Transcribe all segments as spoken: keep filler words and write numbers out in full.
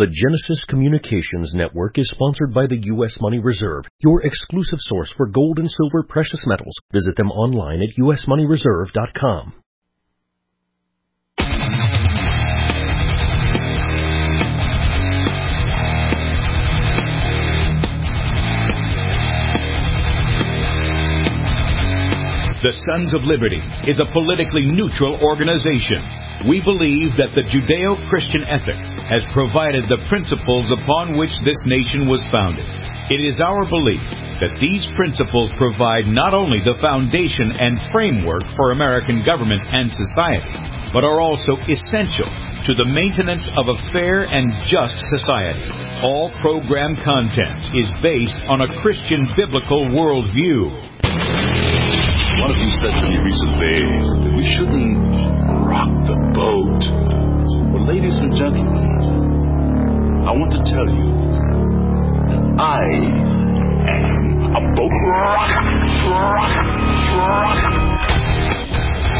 The Genesis Communications Network is sponsored by the U S Money Reserve, your exclusive source for gold and silver precious metals. Visit them online at u s money reserve dot com. The Sons of Liberty is a politically neutral organization. We believe that the Judeo-Christian ethic has provided the principles upon which this nation was founded. It is our belief that these principles provide not only the foundation and framework for American government and society, but are also essential to the maintenance of a fair and just society. All program content is based on a Christian biblical worldview. One of you said to me recently that we shouldn't rock the boat. Well, ladies and gentlemen, I want to tell you that I am a boat rocker, rocker, rocker.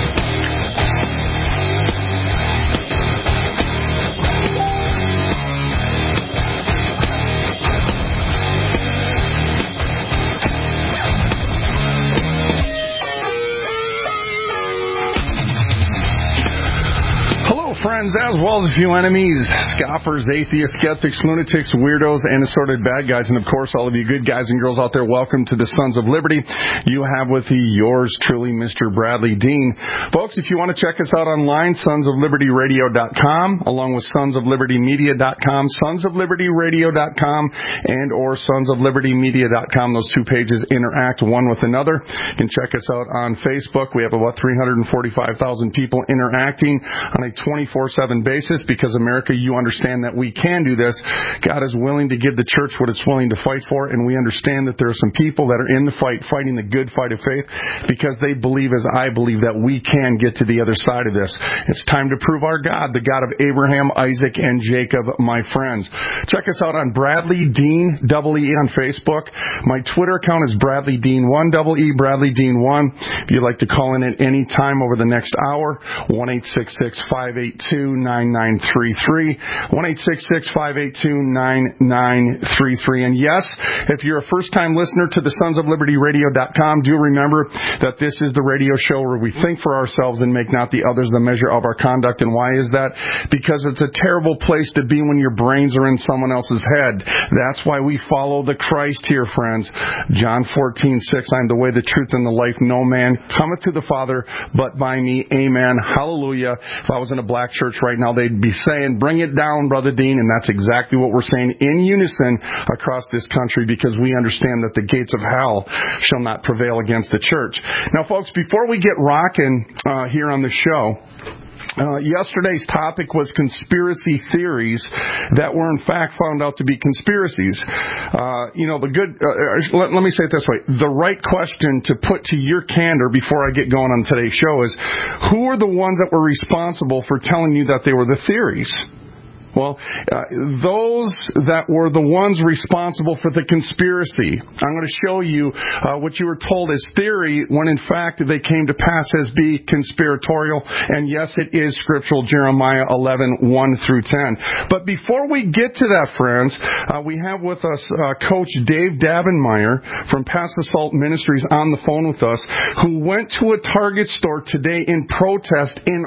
Friends, as well as a few enemies, scoffers, atheists, skeptics, lunatics, weirdos, and assorted bad guys, and of course all of you good guys and girls out there, welcome to the Sons of Liberty. You have with you yours truly, Mister Bradley Dean. Folks, if you want to check us out online, sons of liberty radio dot com, along with sons of liberty media dot com, sons of liberty radio dot com, and or sons of liberty media dot com. Those two pages interact one with another. You can check us out on Facebook. We have about three hundred forty-five thousand people interacting on a twenty-four seven basis, because America, you understand that we can do this. God is willing to give the church what it's willing to fight for, and we understand that there are some people that are in the fight, fighting the good fight of faith, because they believe, as I believe, that we can get to the other side of this. It's time to prove our God, the God of Abraham, Isaac, and Jacob, my friends. Check us out on Bradley Dean, double E on Facebook. My Twitter account is Bradley Dean one, double E, Bradley Dean one. If you'd like to call in at any time over the next hour, one eight six six, five eight two, nine nine three three, one eight six six, five eight two, nine nine three three. And yes, if you're a first-time listener to the sons of liberty radio dot com, do remember that this is the radio show where we think for ourselves and make not the others the measure of our conduct. And why is that? Because it's a terrible place to be when your brains are in someone else's head. That's why we follow the Christ here, friends. John fourteen six, I am the way, the truth, and the life. No man cometh to the Father but by me. Amen. Hallelujah. If I was in a black church right now, they'd be saying, bring it down, Brother Dean, and that's exactly what we're saying in unison across this country, because we understand that the gates of hell shall not prevail against the church. Now, folks, before we get rocking uh, here on the show, Uh, yesterday's topic was conspiracy theories that were in fact found out to be conspiracies. Uh, you know, the good, uh, let, let me say it this way. The right question to put to your candor before I get going on today's show is, who are the ones that were responsible for telling you that they were the theories? Well, uh, those that were the ones responsible for the conspiracy. I'm going to show you uh, what you were told as theory, when in fact they came to pass as be conspiratorial. And yes, it is scriptural, Jeremiah eleven, one through ten. But before we get to that, friends, uh, we have with us uh, Coach Dave Davenmeyer from Pass the Salt Ministries on the phone with us, who went to a Target store today in protest in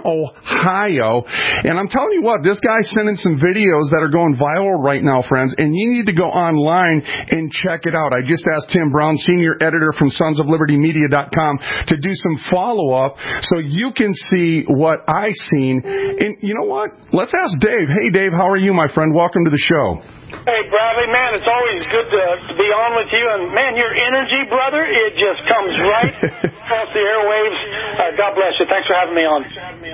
Ohio. And I'm telling you what, this guy's sending some videos that are going viral right now, friends, and you need to go online and check it out. I just asked Tim Brown, senior editor from sons of liberty media dot com, to do some follow-up so you can see what I seen. And you know what? Let's ask Dave. Hey, Dave, how are you, my friend? Welcome to the show. Hey, Bradley, man, it's always good to, to be on with you. And, man, your energy, brother, it just comes right across the airwaves. Uh, God bless you. Thanks for having me on.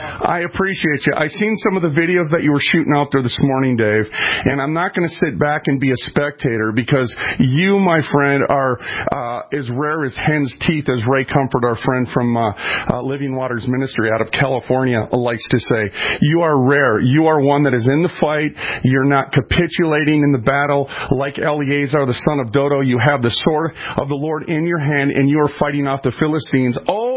I appreciate you. I seen some of the videos that you were shooting out there this morning, Dave, and I'm not going to sit back and be a spectator, because you, my friend, are uh, as rare as hen's teeth, as Ray Comfort, our friend from uh, uh, Living Waters Ministry out of California, likes to say. You are rare. You are one that is in the fight. You're not capitulating in the battle like Eleazar, the son of Dodo. You have the sword of the Lord in your hand, and you are fighting off the Philistines. Oh,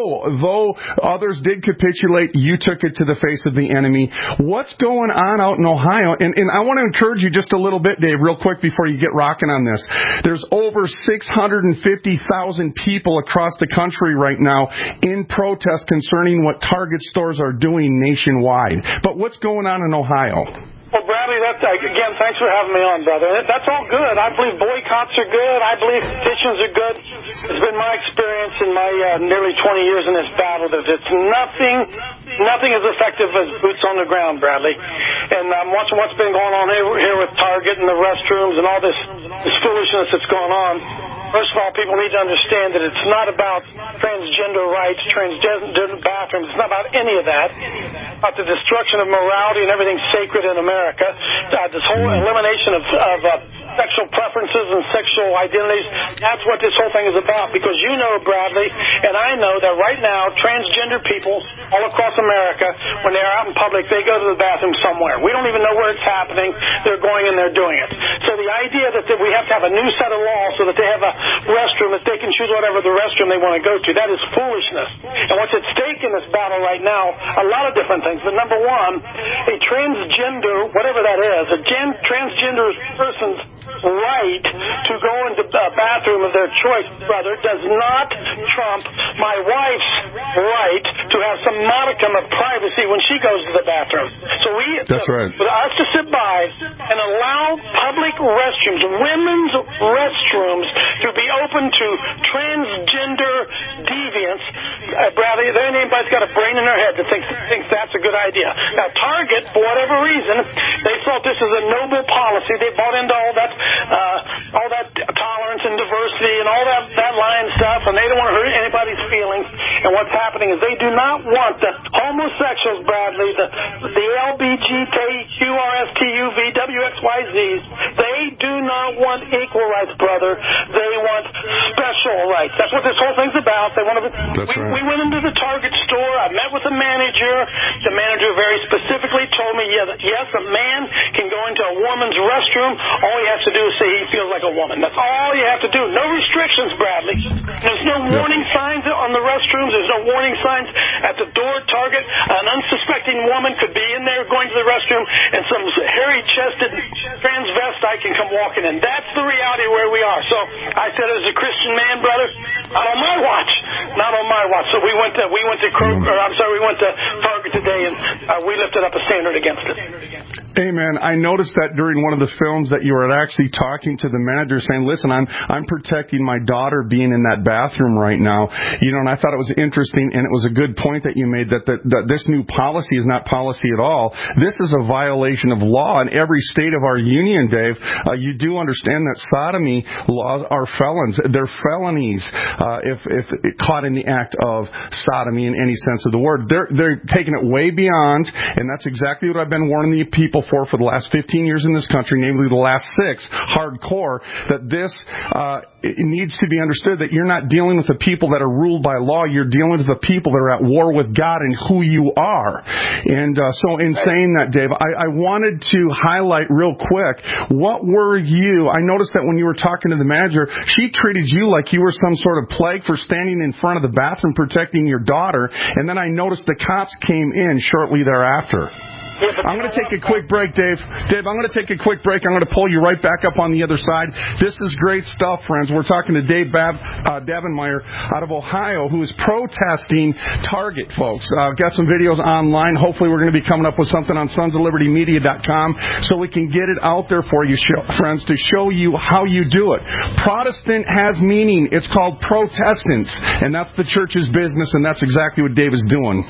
though, though others did capitulate, you took it to the face of the enemy. What's going on out in Ohio? And, and I want to encourage you just a little bit, Dave, real quick before you get rocking on this. There's over six hundred fifty thousand people across the country right now in protest concerning what Target stores are doing nationwide. But what's going on in Ohio? Well, Bradley, that's, again, thanks for having me on, brother. That's all good. I believe boycotts are good. I believe petitions are good. It's been my experience in my uh, nearly twenty years in this battle that it's nothing, nothing as effective as boots on the ground, Bradley. And I'm um, watching what's been going on here, here with Target and the restrooms and all this, this foolishness that's going on. First of all, people need to understand that it's not about transgender rights, transgender bathrooms. It's not about any of that. It's about the destruction of morality and everything sacred in America. Uh, this whole elimination of, of uh, sexual preferences and sexual identities. That's what this whole thing is about. Because you know, Bradley, and I know that right now, transgender people all across America, when they're out in public, they go to the bathroom somewhere. We don't even know where it's happening. They're going and they're doing it. So the idea that, that we have to have a new set of laws so that they have a restroom, that they can choose whatever the restroom they want to go to, that is foolishness. And what's at stake in this battle right now, a lot of different things. But number one, a transgender, whatever that is, a gen- transgender person's right to go into a bathroom of their choice, brother, does not trump my wife's right to have some modicum of privacy when she goes to the bathroom. So we, That's right. for us to sit by and allow public restrooms, women's restrooms, to be open to transgender deviants, uh, Bradley, there ain't anybody's got a brain in their head that thinks, thinks that's a good idea. Now, Target, for whatever reason, they thought this is a noble policy. They bought into all that Uh, all that tolerance and diversity and all that, that lying stuff, and they don't want to hurt anybody's feelings. And what's happening is they do not want the homosexuals, Bradley, the, the L G B T Q R S T U V W X Y Zs, they do not want equal rights, brother. They want special rights. That's what this whole thing's about. They want to. That's we, right. we went into the Target store. I met with the manager. The manager very specifically told me, yes, yes, a man can go into a woman's restroom. All he has to do is say he feels like a woman. That's all you have to do. No restrictions, Bradley. There's no warning signs on the restrooms. There's no warning signs at the door at Target. An unsuspecting woman could be in there going to the restroom, and some hairy-chested transvestite can come walking in. That's the reality where we are. So I said, as a Christian man, brother, not on my watch. Not on my watch. So we went to we went to Kroger, or I'm sorry, we went to Target today, and uh, we lifted up a standard against it. Amen. I noticed that during one of the films that you were actually talking to the manager saying, listen, I'm I'm protecting my daughter being in that bathroom right now. You know, and I thought it was interesting, and it was a good point that you made that, that, that this new policy is not policy at all. This is a violation of law in every state of our union, Dave. Uh, you do understand that sodomy laws are felons. They're felonies uh, if, if caught in the act of sodomy in any sense of the word. They're, they're taking it way beyond, and that's exactly what I've been warning the people for for the last fifteen years in this country, namely the last six, hardcore, that this uh, it needs to be understood that you're not dealing with the people that are ruled by law. You're dealing with the people that are at war with God and who you are. And uh, so in saying that, Dave, I, I wanted to highlight real quick, what were you, I noticed that when you were talking to the manager, she treated you like you were some sort of plague for standing in front of the bathroom protecting your daughter, and then I noticed the cops came in shortly thereafter. I'm going to take a quick break, Dave. Dave, I'm going to take a quick break. I'm going to pull you right back up on the other side. This is great stuff, friends. We're talking to Dave Bab, uh, Davenmeyer out of Ohio, who is protesting Target, folks. Uh, got some videos online. Hopefully we're going to be coming up with something on sons of liberty media dot com so we can get it out there for you, show, friends, to show you how you do it. Protestant has meaning. It's called Protestants, and that's the church's business, and that's exactly what Dave is doing.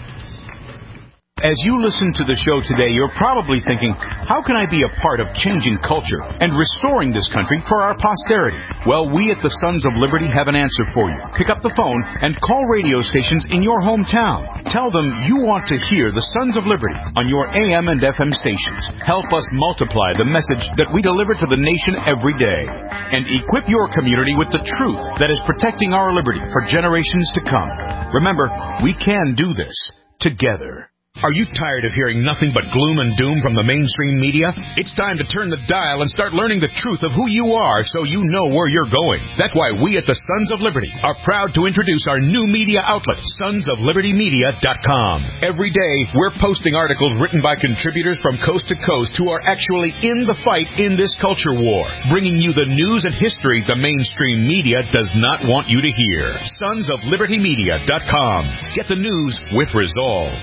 As you listen to the show today, you're probably thinking, how can I be a part of changing culture and restoring this country for our posterity? Well, we at the Sons of Liberty have an answer for you. Pick up the phone and call radio stations in your hometown. Tell them you want to hear the Sons of Liberty on your A M and F M stations. Help us multiply the message that we deliver to the nation every day. And equip your community with the truth that is protecting our liberty for generations to come. Remember, we can do this together. Are you tired of hearing nothing but gloom and doom from the mainstream media? It's time to turn the dial and start learning the truth of who you are so you know where you're going. That's why we at the Sons of Liberty are proud to introduce our new media outlet, sons of liberty media dot com. Every day, we're posting articles written by contributors from coast to coast who are actually in the fight in this culture war, bringing you the news and history the mainstream media does not want you to hear. sons of liberty media dot com. Get the news with resolve.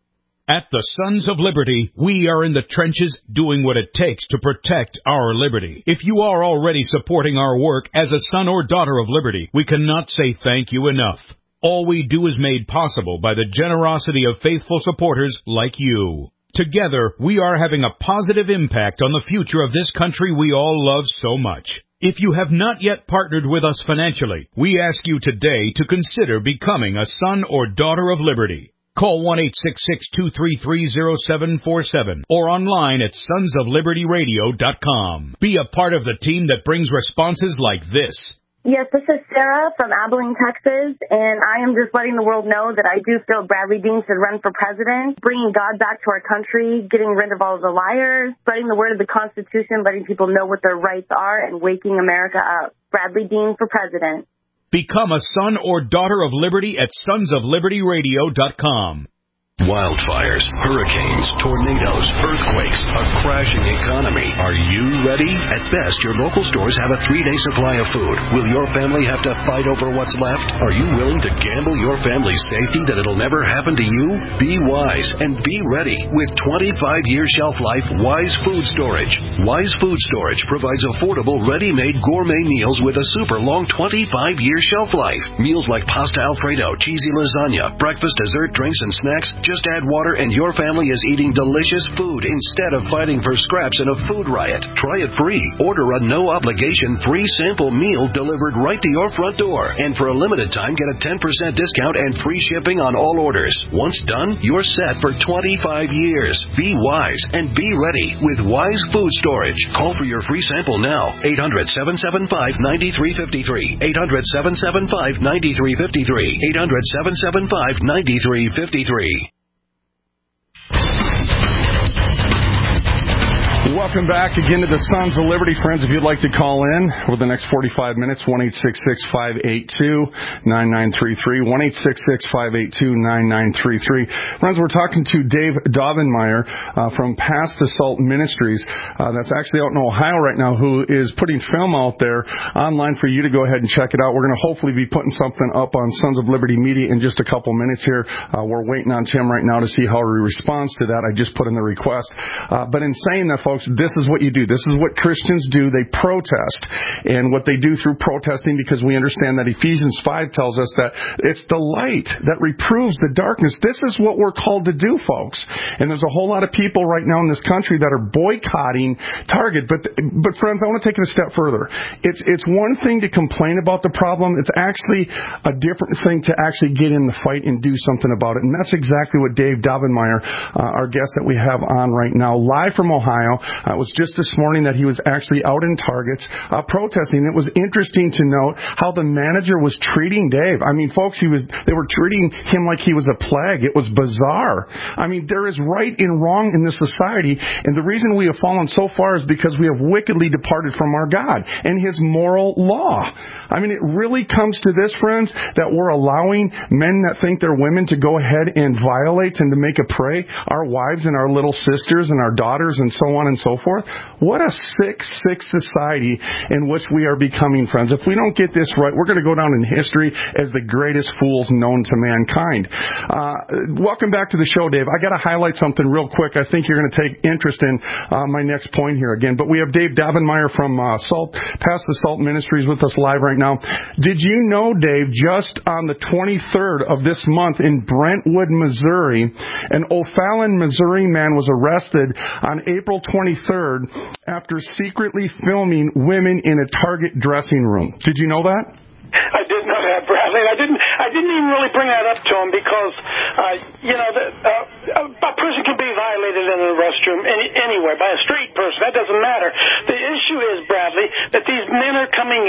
At the Sons of Liberty, we are in the trenches doing what it takes to protect our liberty. If you are already supporting our work as a son or daughter of liberty, we cannot say thank you enough. All we do is made possible by the generosity of faithful supporters like you. Together, we are having a positive impact on the future of this country we all love so much. If you have not yet partnered with us financially, we ask you today to consider becoming a son or daughter of liberty. Call one eight six six, two three three, zero seven four seven or online at sons of liberty radio dot com. Be a part of the team that brings responses like this. Yes, this is Sarah from Abilene, Texas, and I am just letting the world know that I do feel Bradley Dean should run for president, bringing God back to our country, getting rid of all the liars, spreading the word of the Constitution, letting people know what their rights are, and waking America up. Bradley Dean for president. Become a son or daughter of liberty at sons of liberty radio dot com. Wildfires, hurricanes, tornadoes, earthquakes, a crashing economy. Are you ready? At best, your local stores have a three-day supply of food. Will your family have to fight over what's left? Are you willing to gamble your family's safety that it'll never happen to you? Be wise and be ready with twenty-five year shelf life Wise Food Storage. Wise Food Storage provides affordable, ready-made gourmet meals with a super long twenty-five year shelf life. Meals like pasta Alfredo, cheesy lasagna, breakfast, dessert, drinks, and snacks. Just add water and your family is eating delicious food instead of fighting for scraps in a food riot. Try it free. Order a no-obligation free sample meal delivered right to your front door. And for a limited time, get a ten percent discount and free shipping on all orders. Once done, you're set for twenty-five years. Be wise and be ready with Wise Food Storage. Call for your free sample now. eight hundred, seven seven five, nine three five three. eight hundred, seven seven five, nine three five three. eight hundred, seven seven five, nine three five three. Welcome back again to the Sons of Liberty, friends. If you'd like to call in over the next forty-five minutes, one eight six six, five eight two, nine nine three three, one eight six six, five eight two, nine nine three three. Friends, we're talking to Dave Daubenmire uh, from Past the Salt Ministries. Uh, that's actually out in Ohio right now, who is putting film out there online for you to go ahead and check it out. We're going to hopefully be putting something up on Sons of Liberty Media in just a couple minutes here. Uh, we're waiting on Tim right now to see how he responds to that. I just put in the request. Uh, but in saying that, folks, this is what you do. This is what Christians do. They protest. And what they do through protesting, because we understand that Ephesians five tells us that it's the light that reproves the darkness. This is what we're called to do, folks. And there's a whole lot of people right now in this country that are boycotting Target. But, but friends, I want to take it a step further. It's, it's one thing to complain about the problem. It's actually a different thing to actually get in the fight and do something about it. And that's exactly what Dave Daubenmire, uh, our guest that we have on right now, live from Ohio. Uh, it was just this morning that he was actually out in Targets uh, protesting. It was interesting to note how the manager was treating Dave. I mean, folks, he was they were treating him like he was a plague. It was bizarre. I mean, there is right and wrong in this society, and the reason we have fallen so far is because we have wickedly departed from our God and His moral law. I mean, it really comes to this, friends, that we're allowing men that think they're women to go ahead and violate and to make a prey our wives and our little sisters and our daughters and so on and so forth. What a sick, sick society in which we are becoming, friends. If we don't get this right, we're going to go down in history as the greatest fools known to mankind. Uh, welcome back to the show, Dave. I got to highlight something real quick. I think you're going to take interest in uh, my next point here again. But we have Dave Daubenmire from uh, Salt, Past the Salt Ministries with us live right now. Did you know, Dave, just on the twenty-third of this month in Brentwood, Missouri, an O'Fallon, Missouri man was arrested on April twenty-third after secretly filming women in a Target dressing room. Did you know that? I did know that, Bradley. I didn't. I didn't even really bring that up to him because, uh, you know, the, uh, a person can be violated in a restroom any, anywhere by a straight person. That doesn't matter. The issue is, Bradley, that these men are coming into a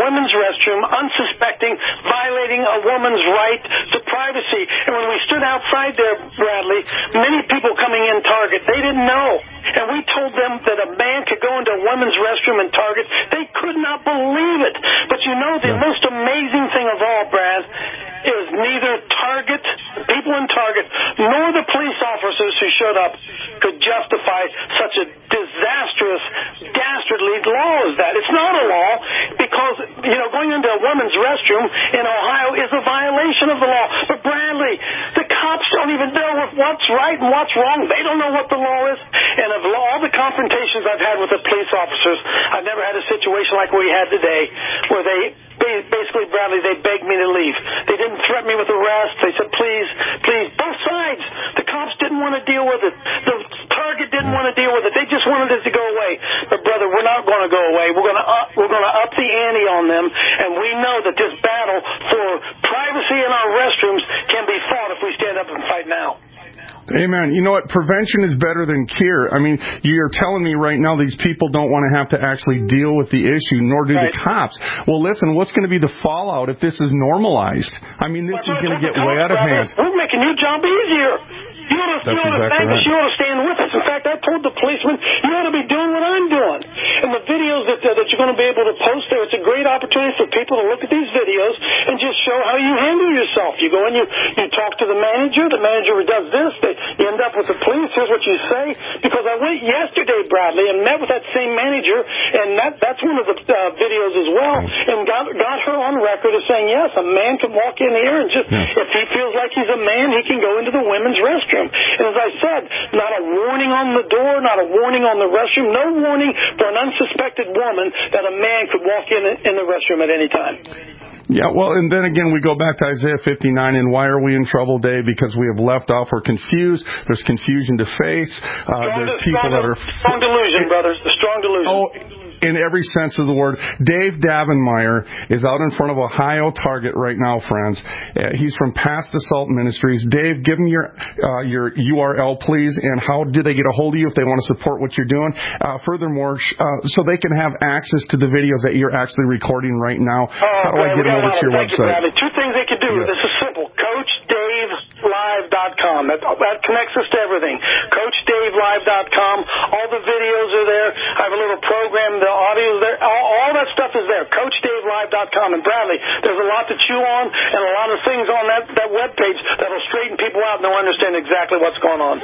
women's restroom, unsuspecting, violating a woman's right to privacy. And when we stood outside there, Bradley, many people coming in Target, they didn't know. And we told them that a man could go into a women's restroom in Target. They could not believe it. But you know, the most amazing thing of all, Brad, is neither Target, people in Target, nor the police officers who showed up could justify such a disastrous, dastardly law as that. It's not a law because, you know, going into a woman's restroom in Ohio is a violation of the law. But Bradley, the cops don't even know what's right and what's wrong. They don't know what the law is. And of all the confrontations I've had with the police officers, I've never had a situation like we had today where they basically, Bradley, they begged me to leave. They didn't threaten me with arrest. They said, please, please, both sides. The cops didn't want to deal with it. The Target didn't want to deal with it. They just wanted it to go away. But, brother, we're not going to go away. We're going to up, we're going to up the ante on them, and we know that this battle for privacy in our restrooms can be fought if we stand up and fight now. Amen. You know what? Prevention is better than cure. I mean, you're telling me right now these people don't want to have to actually deal with the issue, nor do right. the cops. Well, listen, what's going to be the fallout if this is normalized? I mean, this well, is going to get way out of hand. We're making your job easier. You ought to, That's you ought exactly to thank right. us. You ought to stand with us. In fact, I told the policeman, you ought to be doing what I'm doing. And the videos that, uh, that you're going to be able to post there, it's a great opportunity for people to look at these videos and just show how you handle yourself. You go in, you, you talk to the manager. The manager does this. They, you end up with the police. Here's what you say. Because I went yesterday, Bradley, and met with that same manager, and that, that's one of the uh, videos as well, and got, got her on record as saying, yes, a man can walk in here and just, yeah. if he feels like he's a man, he can go into the women's restroom. And as I said, not a warning on the door, not a warning on the restroom, no warning for an unsuspected woman that a man could walk in in the restroom at any time. Yeah, well, and then again, we go back to Isaiah fifty-nine, and why are we in trouble, Dave? Because we have left off, we're confused, there's confusion to face, uh, there's people strong, that are... Strong delusion, brothers, the strong delusion. Oh, in every sense of the word. Dave Davenmeyer is out in front of Ohio Target right now, friends. Uh, he's from Past Assault Ministries. Dave, give them your uh, your U R L, please, and how do they get a hold of you if they want to support what you're doing? Uh, furthermore, uh, so they can have access to the videos that you're actually recording right now. Oh, how do I get them over to your website? You, Two things they can do. Yes. This is simple. Coach Dave Live dot com. That, that connects us to everything. Coach Dave Live dot com. All the videos are there. I have a little program. The audio is there. All, all that stuff is there. Coach Dave Live dot com. And Bradley, there's a lot to chew on and a lot of things on that, that webpage that'll straighten people out and they'll understand exactly what's going on.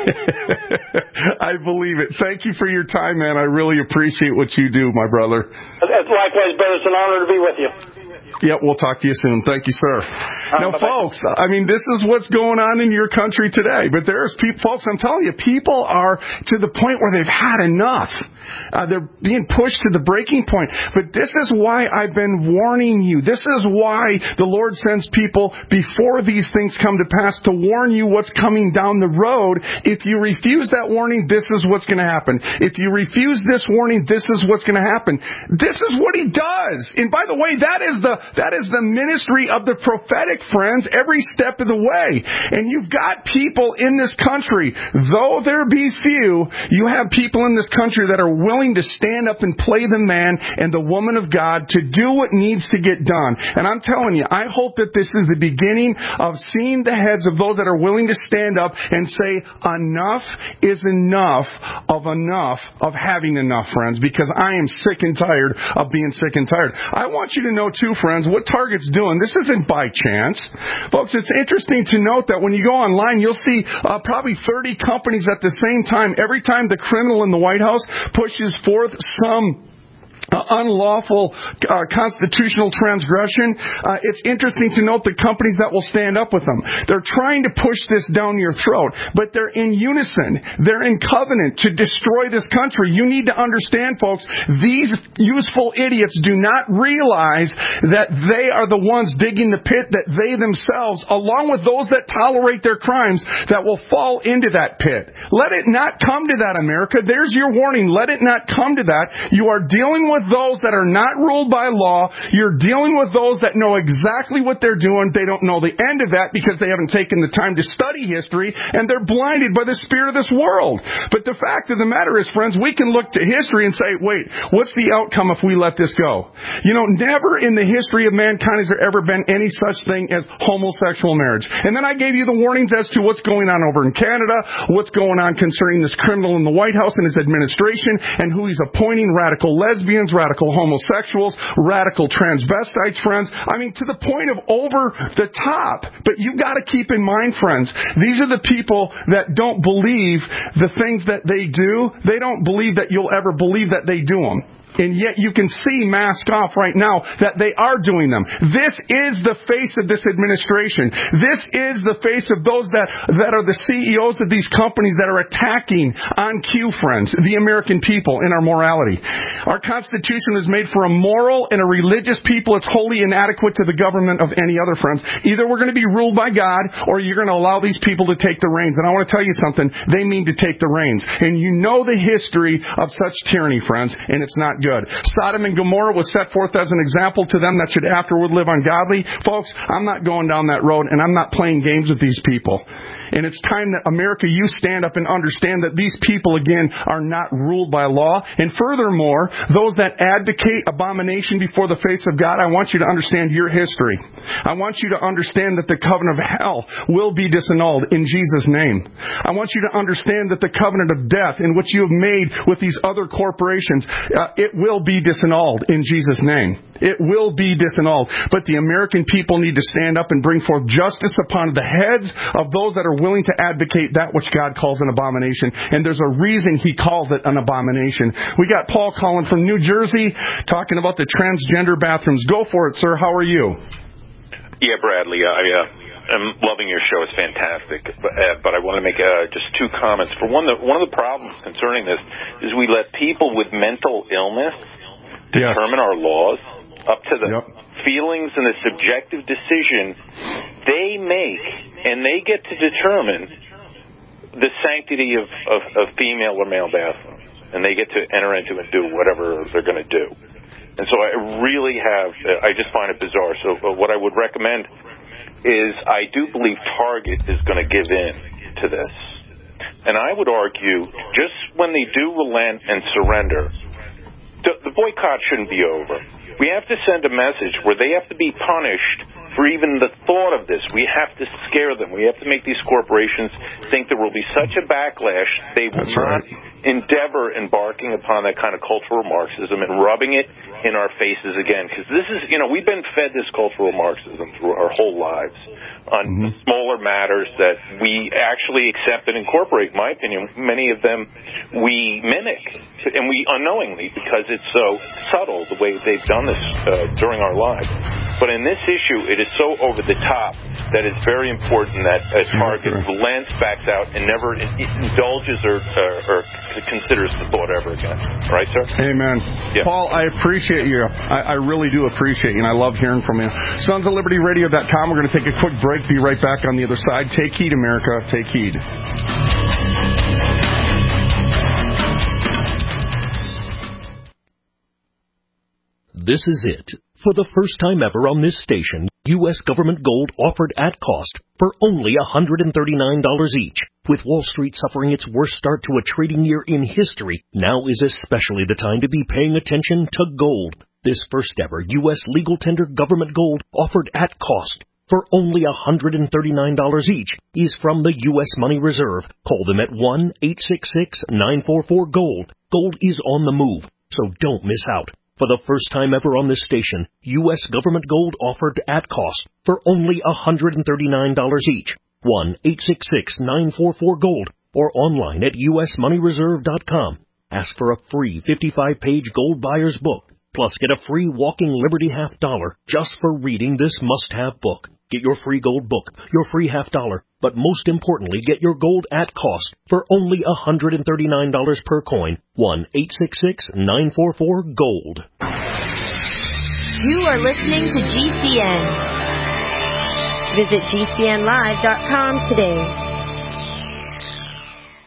I believe it. Thank you for your time, man. I really appreciate what you do, my brother. Likewise, brother. It's an honor to be with you. Yep, we'll talk to you soon. Thank you, sir. Now, folks, I mean, this is what's going on in your country today. But there's people, folks, I'm telling you, people are to the point where they've had enough. Uh, they're being pushed to the breaking point. But this is why I've been warning you. This is why the Lord sends people before these things come to pass to warn you what's coming down the road. If you refuse that warning, this is what's going to happen. If you refuse this warning, this is what's going to happen. This is what He does. And by the way, that is the That is the ministry of the prophetic, friends, every step of the way. And you've got people in this country, though there be few, you have people in this country that are willing to stand up and play the man and the woman of God to do what needs to get done. And I'm telling you, I hope that this is the beginning of seeing the heads of those that are willing to stand up and say, enough is enough of enough of having enough, friends, because I am sick and tired of being sick and tired. I want you to know, too, friends, what Target's doing. This isn't by chance. Folks, it's interesting to note that when you go online, you'll see uh, probably thirty companies at the same time. Every time the criminal in the White House pushes forth some Uh, unlawful uh, constitutional transgression, uh, it's interesting to note the companies that will stand up with them. They're trying to push this down your throat, but they're in unison. They're in covenant to destroy this country. You need to understand, folks, these useful idiots do not realize that they are the ones digging the pit that they themselves, along with those that tolerate their crimes, that will fall into that pit. Let it not come to that, America. There's your warning. Let it not come to that. You are dealing with with those that are not ruled by law. You're dealing with those that know exactly what they're doing. They don't know the end of that because they haven't taken the time to study history, and they're blinded by the spirit of this world. But the fact of the matter is, friends, we can look to history and say, wait, what's the outcome if we let this go? You know, never in the history of mankind has there ever been any such thing as homosexual marriage. And then I gave you the warnings as to what's going on over in Canada, what's going on concerning this criminal in the White House and his administration, and who he's appointing: radical lesbians, radical homosexuals, radical transvestites, friends. I mean, to the point of over the top. But you've got to keep in mind, friends, these are the people that don't believe the things that they do. They don't believe that you'll ever believe that they do them. And yet you can see mask off right now that they are doing them. This is the face of this administration. This is the face of those that, that are the C E Os of these companies that are attacking on cue, friends, the American people in our morality. Our Constitution is made for a moral and a religious people. It's wholly inadequate to the government of any other, friends. Either we're going to be ruled by God, or you're going to allow these people to take the reins. And I want to tell you something. They mean to take the reins. And you know the history of such tyranny, friends, and it's not good. Good. Sodom and Gomorrah was set forth as an example to them that should afterward live ungodly. Folks, I'm not going down that road, and I'm not playing games with these people. And it's time that America, you stand up and understand that these people, again, are not ruled by law. And furthermore, those that advocate abomination before the face of God, I want you to understand your history. I want you to understand that the covenant of hell will be disannulled in Jesus' name. I want you to understand that the covenant of death in which you have made with these other corporations, uh, it will be disannulled in Jesus' name. It will be disannulled. But the American people need to stand up and bring forth justice upon the heads of those that are willing to advocate that which God calls an abomination. And there's a reason He calls it an abomination. We got Paul calling from New Jersey talking about the transgender bathrooms. Go for it, sir. How are you? Yeah, Bradley, I uh, am loving your show. It's fantastic. But, uh, but I want to make uh, just two comments. For one, the, one of the problems concerning this is we let people with mental illness yes. determine our laws up to the... Yep. feelings and the subjective decision they make, and they get to determine the sanctity of, of, of female or male bathrooms, and they get to enter into and do whatever they're going to do. And so I really have, I just find it bizarre. So what I would recommend is I do believe Target is going to give in to this. And I would argue just when they do relent and surrender, the, the boycott shouldn't be over. We have to send a message where they have to be punished for even the thought of this. We have to scare them. We have to make these corporations think there will be such a backlash they will That's not right. endeavor embarking upon that kind of cultural Marxism and rubbing it in our faces again. Because this is, you know, we've been fed this cultural Marxism through our whole lives on mm-hmm. smaller matters that we actually accept and incorporate. In my opinion, many of them we mimic, and we unknowingly, because it's so subtle the way they've done this uh, during our lives. But in this issue, it is so over the top that it's very important that a Target relents, backs out, and never indulges or, uh, or considers the thought ever again. Right, sir? Amen. Yeah. Paul, I appreciate you. I, I really do appreciate you, and I love hearing from you. Sons of Liberty Radio dot com. We're going to take a quick break. Be right back on the other side. Take heed, America. Take heed. This is it. For the first time ever on this station, U S government gold offered at cost for only one hundred thirty-nine dollars each. With Wall Street suffering its worst start to a trading year in history, now is especially the time to be paying attention to gold. This first ever U S legal tender government gold offered at cost for only one hundred thirty-nine dollars each is from the U S Money Reserve. Call them at one eight six six, nine four four, GOLD. Gold is on the move, so don't miss out. For the first time ever on this station, U S government gold offered at cost for only one hundred thirty-nine dollars each. one eight six six, nine four four, GOLD or online at U S money reserve dot com. Ask for a free fifty-five page gold buyer's book. Plus, get a free Walking Liberty half dollar just for reading this must-have book. Get your free gold book, your free half dollar, but most importantly, get your gold at cost for only one hundred thirty-nine dollars per coin. one eight six six, nine four four, GOLD. You are listening to G C N. Visit G C N live dot com today.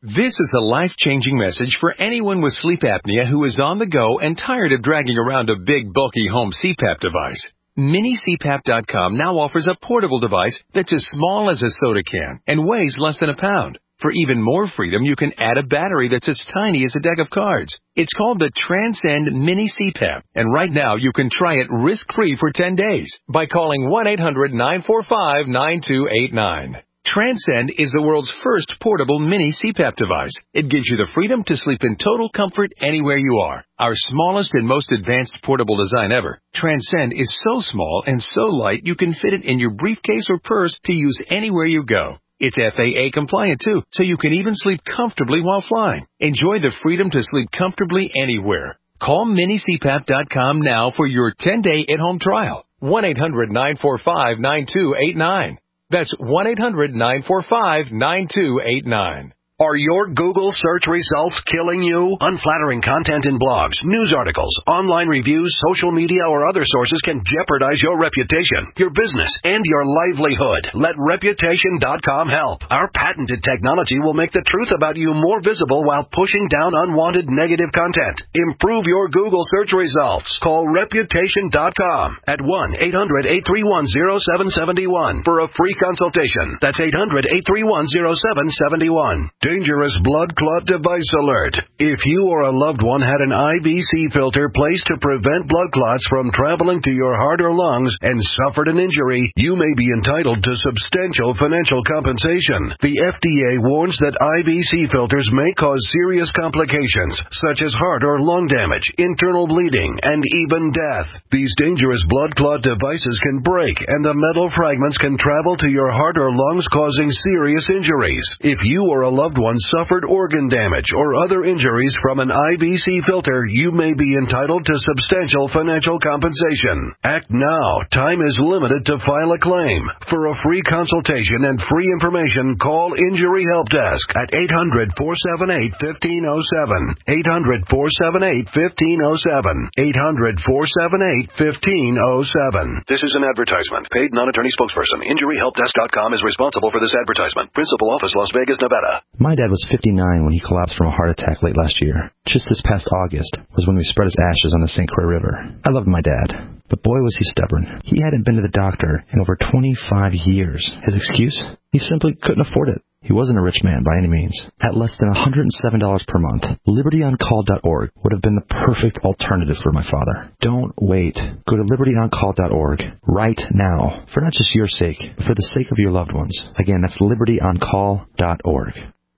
This is a life-changing message for anyone with sleep apnea who is on the go and tired of dragging around a big, bulky home C PAP device. Mini C PAP dot com now offers a portable device that's as small as a soda can and weighs less than a pound. For even more freedom, you can add a battery that's as tiny as a deck of cards. It's called the Transcend Mini C PAP, and right now you can try it risk-free for ten days by calling one eight hundred nine four five nine two eight nine. Transcend is the world's first portable mini C PAP device. It gives you the freedom to sleep in total comfort anywhere you are. Our smallest and most advanced portable design ever, Transcend is so small and so light you can fit it in your briefcase or purse to use anywhere you go. It's F A A compliant too, so you can even sleep comfortably while flying. Enjoy the freedom to sleep comfortably anywhere. Call Mini C PAP dot com now for your ten-day at-home trial. one eight hundred nine four five nine two eight nine. That's one eight hundred nine four five nine two eight nine. Are your Google search results killing you? Unflattering content in blogs, news articles, online reviews, social media, or other sources can jeopardize your reputation, your business, and your livelihood. Let Reputation dot com help. Our patented technology will make the truth about you more visible while pushing down unwanted negative content. Improve your Google search results. Call Reputation dot com at one eight hundred eight three one zero seven seven one for a free consultation. That's eight hundred eight three one zero seven seven one. Dangerous blood clot device alert. If you or a loved one had an I V C filter placed to prevent blood clots from traveling to your heart or lungs and suffered an injury, you may be entitled to substantial financial compensation. The F D A warns that I V C filters may cause serious complications, such as heart or lung damage, internal bleeding, and even death. These dangerous blood clot devices can break, and the metal fragments can travel to your heart or lungs, causing serious injuries. If you or a loved one suffered organ damage or other injuries from an I V C filter, you may be entitled to substantial financial compensation. Act now. Time is limited to file a claim. For a free consultation and free information, call Injury Help Desk at eight hundred four seven eight one five zero seven. eight hundred four seven eight one five zero seven. eight hundred four seven eight one five zero seven. This is an advertisement. Paid non-attorney spokesperson. Injury Help Desk dot com is responsible for this advertisement. Principal office, Las Vegas, Nevada. My dad was fifty-nine when he collapsed from a heart attack late last year. Just this past August was when we spread his ashes on the Saint Croix River. I loved my dad, but boy was he stubborn. He hadn't been to the doctor in over twenty-five years. His excuse? He simply couldn't afford it. He wasn't a rich man by any means. At less than one hundred seven dollars per month, Liberty On Call dot org would have been the perfect alternative for my father. Don't wait. Go to Liberty On Call dot org right now, for not just your sake, but for the sake of your loved ones. Again, that's Liberty On Call dot org.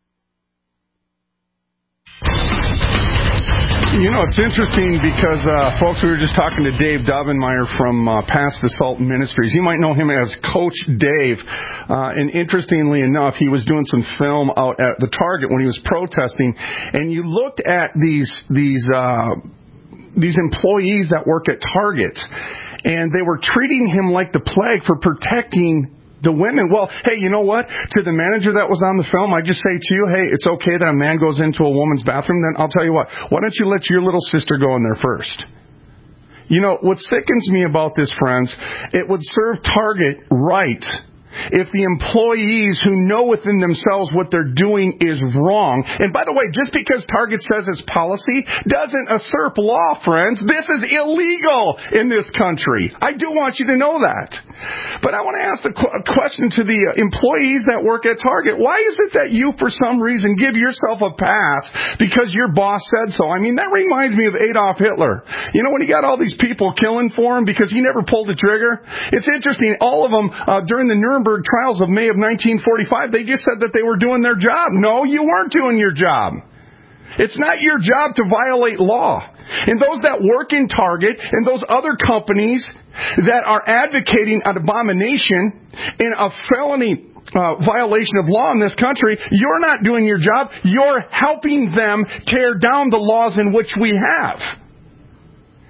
You know, it's interesting because, uh, folks, we were just talking to Dave Dovenmeyer from uh, Past the Salt Ministries. You might know him as Coach Dave. Uh, and interestingly enough, he was doing some film out at the Target when he was protesting. And you looked at these these uh, these employees that work at Target, and they were treating him like the plague for protecting the women. Well, hey, you know what? To the manager that was on the film, I just say to you, hey, it's okay that a man goes into a woman's bathroom. Then I'll tell you what, why don't you let your little sister go in there first? You know, what sickens me about this, friends, it would serve Target right if the employees who know within themselves what they're doing is wrong. And by the way, just because Target says it's policy doesn't usurp law, friends. This is illegal in this country. I do want you to know that. But I want to ask a question to the employees that work at Target. Why is it that you, for some reason, give yourself a pass because your boss said so? I mean, that reminds me of Adolf Hitler. You know, when he got all these people killing for him because he never pulled the trigger? It's interesting. All of them, uh, during the Nuremberg trials of May of nineteen forty-five, they just said that they were doing their job. No, you weren't doing your job. It's not your job to violate law. And those that work in Target and those other companies that are advocating an abomination in a felony uh, violation of law in this country, you're not doing your job. You're helping them tear down the laws in which we have.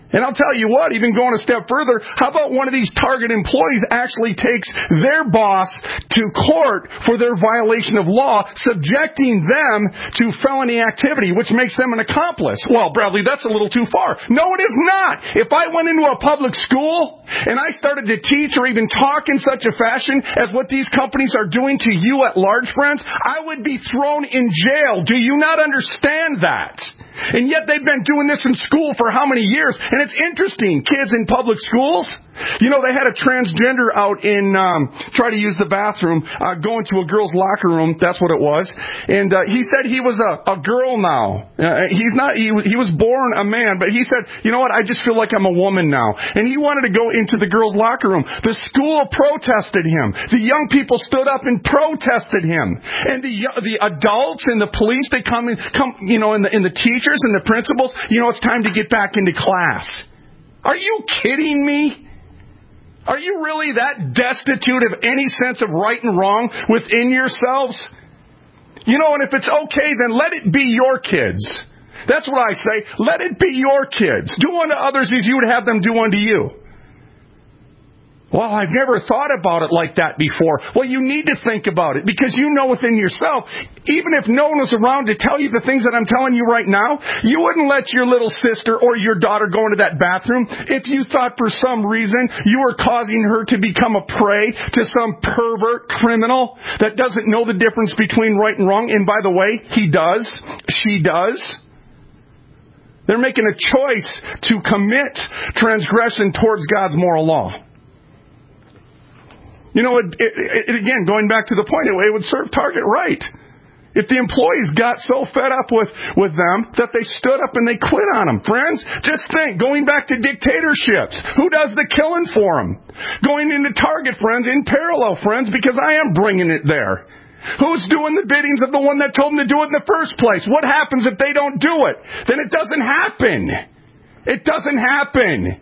And I'll tell you what, even going a step further, how about one of these Target employees actually takes their boss to court for their violation of law, subjecting them to felony activity, which makes them an accomplice? Well, Bradley, that's a little too far. No, it is not. If I went into a public school and I started to teach or even talk in such a fashion as what these companies are doing to you at large, friends, I would be thrown in jail. Do you not understand that? And yet they've been doing this in school for how many years? And it's interesting. Kids in public schools, you know, they had a transgender out in, um, try to use the bathroom, uh, going to a girl's locker room. That's what it was. And, uh, he said he was a, a girl now. Uh, he's not, he, he was born a man, but he said, you know what, I just feel like I'm a woman now. And he wanted to go into the girl's locker room. The school protested him. The young people stood up and protested him. And the, the adults and the police, they come in, come, you know, and the, and the teachers and the principals, you know, it's time to get back into class. Are you kidding me? Are you really that destitute of any sense of right and wrong within yourselves? You know, and if it's okay, then let it be your kids. That's what I say. Let it be your kids. Do unto others as you would have them do unto you. Well, I've never thought about it like that before. Well, you need to think about it because you know within yourself, even if no one was around to tell you the things that I'm telling you right now, you wouldn't let your little sister or your daughter go into that bathroom if you thought for some reason you were causing her to become a prey to some pervert criminal that doesn't know the difference between right and wrong. And by the way, he does. She does. They're making a choice to commit transgression towards God's moral law. You know, it, it, it, again, going back to the point, it, it would serve Target right. If the employees got so fed up with, with them that they stood up and they quit on them. Friends, just think, going back to dictatorships, who does the killing for them? Going into Target, friends, in parallel, friends, because I am bringing it there. Who's doing the biddings of the one that told them to do it in the first place? What happens if they don't do it? Then it doesn't happen. It doesn't happen.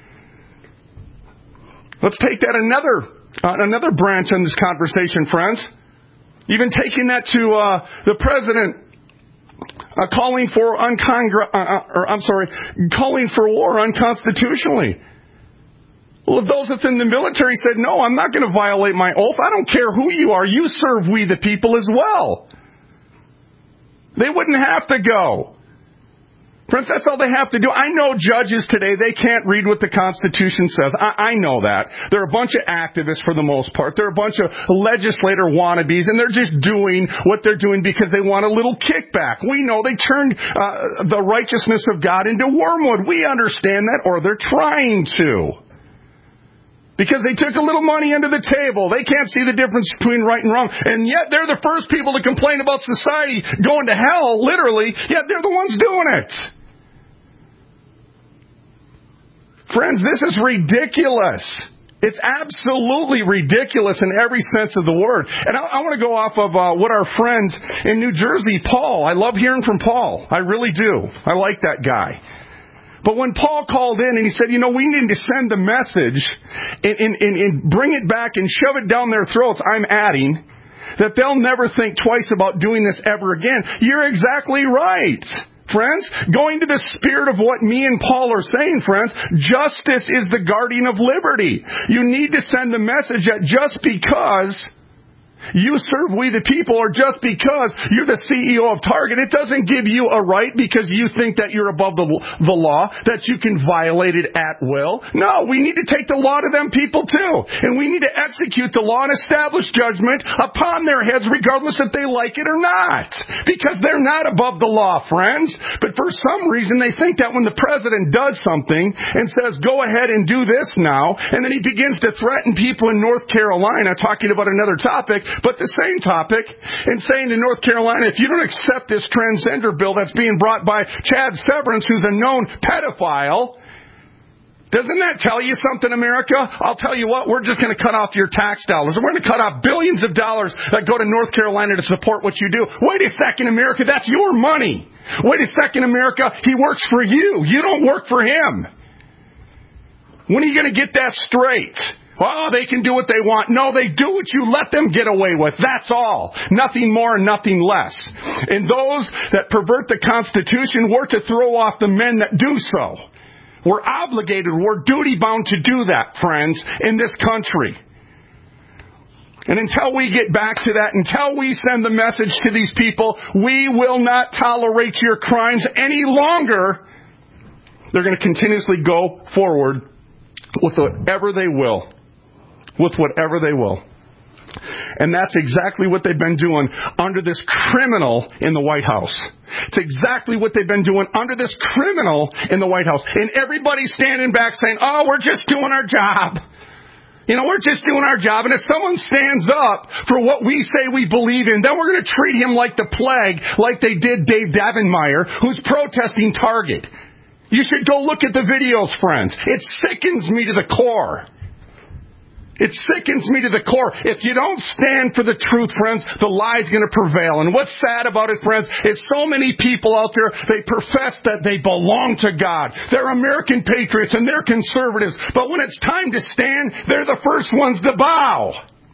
Let's take that another Uh, another branch in this conversation, friends. Even taking that to uh, the president uh, calling for uncongr- uh, or I'm sorry, calling for war unconstitutionally. Well, if those within the military said, no, I'm not going to violate my oath. I don't care who you are. You serve we the people as well. They wouldn't have to go. Friends, that's all they have to do. I know judges today, they can't read what the Constitution says. I, I know that. They're a bunch of activists for the most part. They're a bunch of legislator wannabes, and they're just doing what they're doing because they want a little kickback. We know they turned uh, the righteousness of God into wormwood. We understand that, or they're trying to. Because they took a little money under the table. They can't see the difference between right and wrong. And yet they're the first people to complain about society going to hell, literally. Yet they're the ones doing it. Friends, this is ridiculous. It's absolutely ridiculous in every sense of the word. And I, I want to go off of uh, what our friend in New Jersey, Paul, I love hearing from Paul. I really do. I like that guy. But when Paul called in and he said, you know, we need to send the message and, and, and, and bring it back and shove it down their throats, I'm adding, that they'll never think twice about doing this ever again. You're exactly right. Friends, going to the spirit of what me and Paul are saying, friends, justice is the guardian of liberty. You need to send the message that just because you serve we the people, or just because you're the C E O of Target, it doesn't give you a right because you think that you're above the, the law, that you can violate it at will. No, we need to take the law to them people too. And we need to execute the law and establish judgment upon their heads regardless if they like it or not. Because they're not above the law, friends. But for some reason they think that when the president does something and says, go ahead and do this now, and then he begins to threaten people in North Carolina, talking about another topic, but the same topic, and saying to North Carolina, if you don't accept this transgender bill that's being brought by Chad Severance, who's a known pedophile, doesn't that tell you something, America? I'll tell you what, we're just going to cut off your tax dollars. We're going to cut off billions of dollars that go to North Carolina to support what you do. Wait a second, America, that's your money. Wait a second, America, he works for you. You don't work for him. When are you going to get that straight? Oh, they can do what they want. No, they do what you let them get away with. That's all. Nothing more and nothing less. And those that pervert the Constitution were to throw off the men that do so. We're obligated, we're duty-bound to do that, friends, in this country. And until we get back to that, until we send the message to these people, we will not tolerate your crimes any longer. They're going to continuously go forward with whatever they will. With whatever they will. And that's exactly what they've been doing under this criminal in the White House. It's exactly what they've been doing under this criminal in the White House. And everybody's standing back saying, oh, we're just doing our job. You know, we're just doing our job. And if someone stands up for what we say we believe in, then we're going to treat him like the plague, like they did Dave Davenmeyer, who's protesting Target. You should go look at the videos, friends. It sickens me to the core. It sickens me to the core. If you don't stand for the truth, friends, the lie's going to prevail. And what's sad about it, friends, is so many people out there, they profess that they belong to God. They're American patriots and they're conservatives. But when it's time to stand, they're the first ones to bow.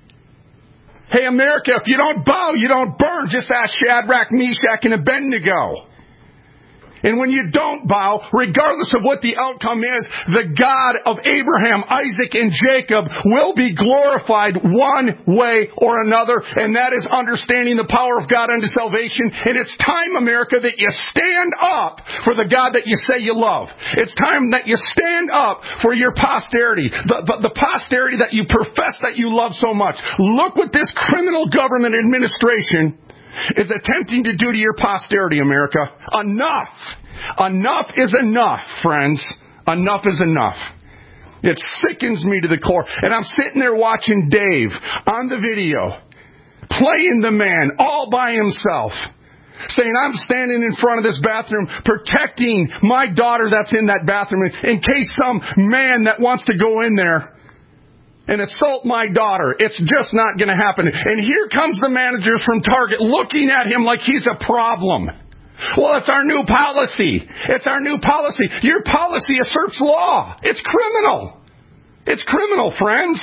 Hey, America, if you don't bow, you don't burn. Just ask Shadrach, Meshach, and Abednego. And when you don't bow, regardless of what the outcome is, the God of Abraham, Isaac, and Jacob will be glorified one way or another, and that is understanding the power of God unto salvation. And it's time, America, that you stand up for the God that you say you love. It's time that you stand up for your posterity, the, the, the posterity that you profess that you love so much. Look what this criminal government administration is attempting to do to your posterity, America. Enough. Enough is enough, friends. Enough is enough. It sickens me to the core. And I'm sitting there watching Dave on the video, playing the man all by himself, saying, I'm standing in front of this bathroom protecting my daughter that's in that bathroom in case some man that wants to go in there and assault my daughter. It's just not going to happen. And here comes the managers from Target looking at him like he's a problem. Well, it's our new policy. It's our new policy. Your policy asserts law. It's criminal. It's criminal, friends.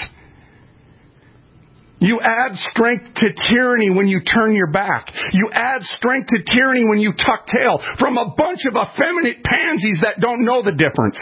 You add strength to tyranny when you turn your back. You add strength to tyranny when you tuck tail from a bunch of effeminate pansies that don't know the difference.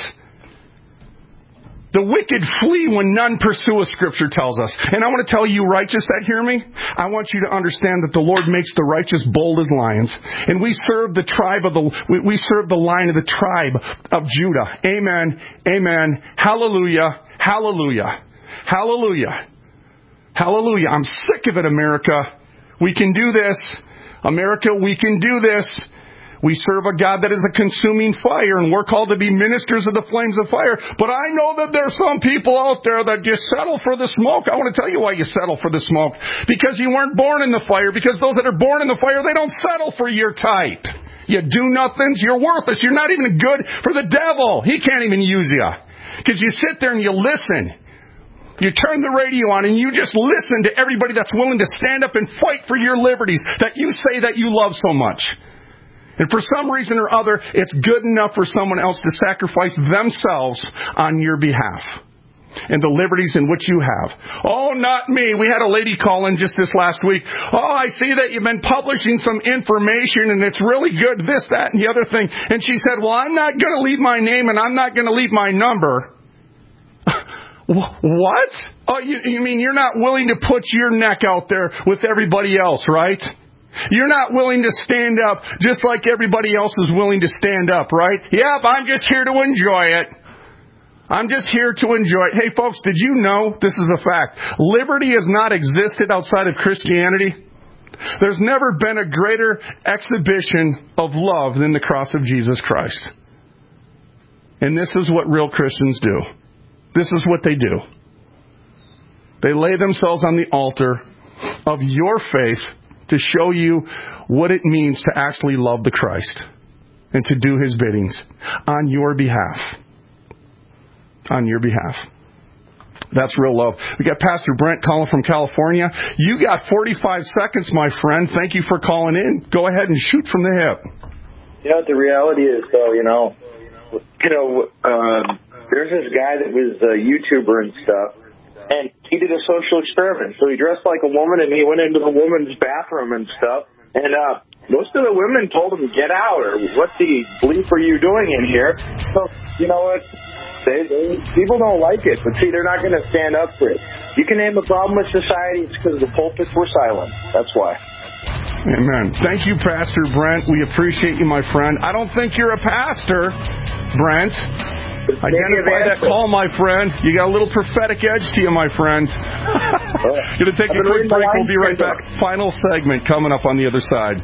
The wicked flee when none pursue, as Scripture tells us. And I want to tell you righteous that hear me, I want you to understand that the Lord makes the righteous bold as lions. And we serve the tribe of the, we serve the line of the tribe of Judah. Amen. Amen. Hallelujah. Hallelujah. Hallelujah. Hallelujah. I'm sick of it, America. We can do this. America, we can do this. We serve a God that is a consuming fire, and we're called to be ministers of the flames of fire. But I know that there's some people out there that just settle for the smoke. I want to tell you why you settle for the smoke. Because you weren't born in the fire. Because those that are born in the fire, they don't settle for your type. You do-nothings. You're worthless. You're not even good for the devil. He can't even use you. Because you sit there and you listen. You turn the radio on and you just listen to everybody that's willing to stand up and fight for your liberties that you say that you love so much. And for some reason or other, it's good enough for someone else to sacrifice themselves on your behalf and the liberties in which you have. Oh, not me. We had a lady call in just this last week. Oh, I see that you've been publishing some information and it's really good, this, that, and the other thing. And she said, well, I'm not going to leave my name and I'm not going to leave my number. What? Oh, you, you mean you're not willing to put your neck out there with everybody else, right? You're not willing to stand up just like everybody else is willing to stand up, right? Yep, I'm just here to enjoy it. I'm just here to enjoy it. Hey, folks, did you know, this is a fact, liberty has not existed outside of Christianity? There's never been a greater exhibition of love than the cross of Jesus Christ. And this is what real Christians do. This is what they do. They lay themselves on the altar of your faith to show you what it means to actually love the Christ and to do His biddings on your behalf. On your behalf. That's real love. We got Pastor Brent calling from California. You got forty-five seconds, my friend. Thank you for calling in. Go ahead and shoot from the hip. Yeah, the reality is, though, you know, you know, uh, there's this guy that was a YouTuber and stuff. And he did a social experiment. So he dressed like a woman, and he went into the woman's bathroom and stuff. And uh, most of the women told him, get out, or what the bleep are you doing in here? So, you know what? They, they, people don't like it, but see, they're not going to stand up for it. You can name a problem with society, it's because the pulpits were silent. That's why. Amen. Thank you, Pastor Brent. We appreciate you, my friend. I don't think you're a pastor, Brent. Identify that call, my friend. You got a little prophetic edge to you, my friend. Going to take a quick break. We'll be right back. Final segment coming up on the other side.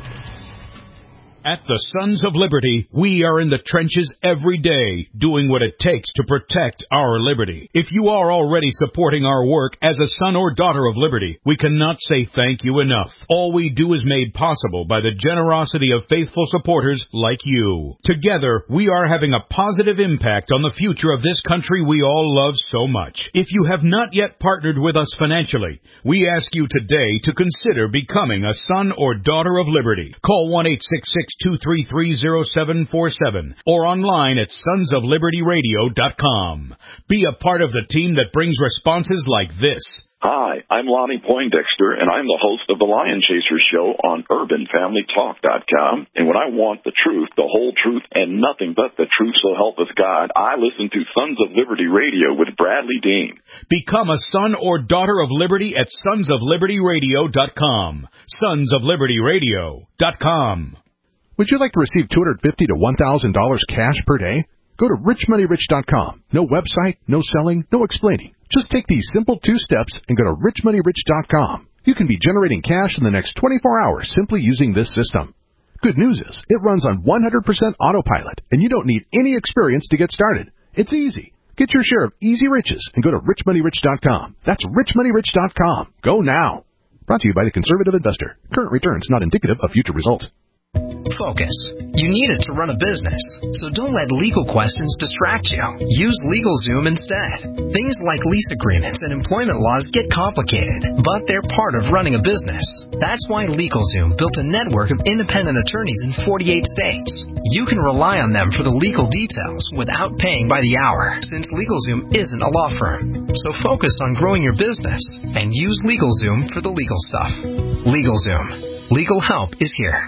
At the Sons of Liberty, we are in the trenches every day, doing what it takes to protect our liberty. If you are already supporting our work as a son or daughter of liberty, we cannot say thank you enough. All we do is made possible by the generosity of faithful supporters like you. Together, we are having a positive impact on the future of this country we all love so much. If you have not yet partnered with us financially, we ask you today to consider becoming a son or daughter of liberty. Call one eight six six, two three three, zero seven four seven or online at sons of liberty radio dot com. Be a part of the team that brings responses like this. Hi, I'm Lonnie Poindexter, and I'm the host of the Lion Chasers Show on urban family talk dot com. And when I want the truth, the whole truth, and nothing but the truth, so help us God, I listen to Sons of Liberty Radio with Bradley Dean. Become a son or daughter of liberty at sons of liberty radio dot com. sons of liberty radio dot com. Would you like to receive two hundred fifty dollars to one thousand dollars cash per day? Go to rich money rich dot com. No website, no selling, no explaining. Just take these simple two steps and go to rich money rich dot com. You can be generating cash in the next twenty-four hours simply using this system. Good news is, it runs on one hundred percent autopilot, and you don't need any experience to get started. It's easy. Get your share of easy riches and go to rich money rich dot com. That's rich money rich dot com. Go now. Brought to you by the Conservative Investor. Current returns not indicative of future results. Focus. You need it to run a business, so don't let legal questions distract you. Use LegalZoom instead. Things like lease agreements and employment laws get complicated, but they're part of running a business. That's why LegalZoom built a network of independent attorneys in forty-eight states. You can rely on them for the legal details without paying by the hour, since LegalZoom isn't a law firm. So focus on growing your business and use LegalZoom for the legal stuff. LegalZoom. Legal help is here.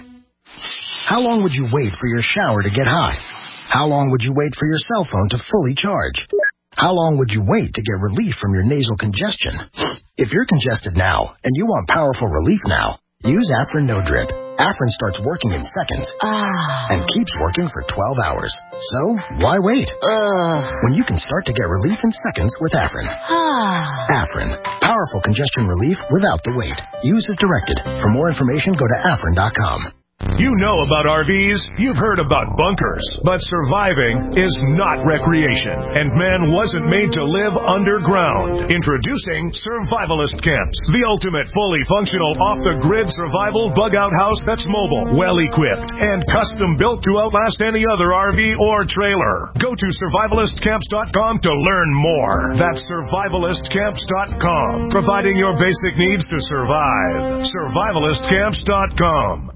How long would you wait for your shower to get hot? How long would you wait for your cell phone to fully charge? How long would you wait to get relief from your nasal congestion? If you're congested now and you want powerful relief now, use Afrin No Drip. Afrin starts working in seconds ah. and keeps working for twelve hours. So, why wait? Uh. When you can start to get relief in seconds with Afrin. Ah. Afrin. Powerful congestion relief without the wait. Use as directed. For more information, go to afrin dot com. You know about R Vs, you've heard about bunkers, but surviving is not recreation, and man wasn't made to live underground. Introducing Survivalist Camps, the ultimate fully functional off-the-grid survival bug-out house that's mobile, well-equipped, and custom-built to outlast any other R V or trailer. Go to survivalist camps dot com to learn more. That's survivalist camps dot com, providing your basic needs to survive. survivalist camps dot com.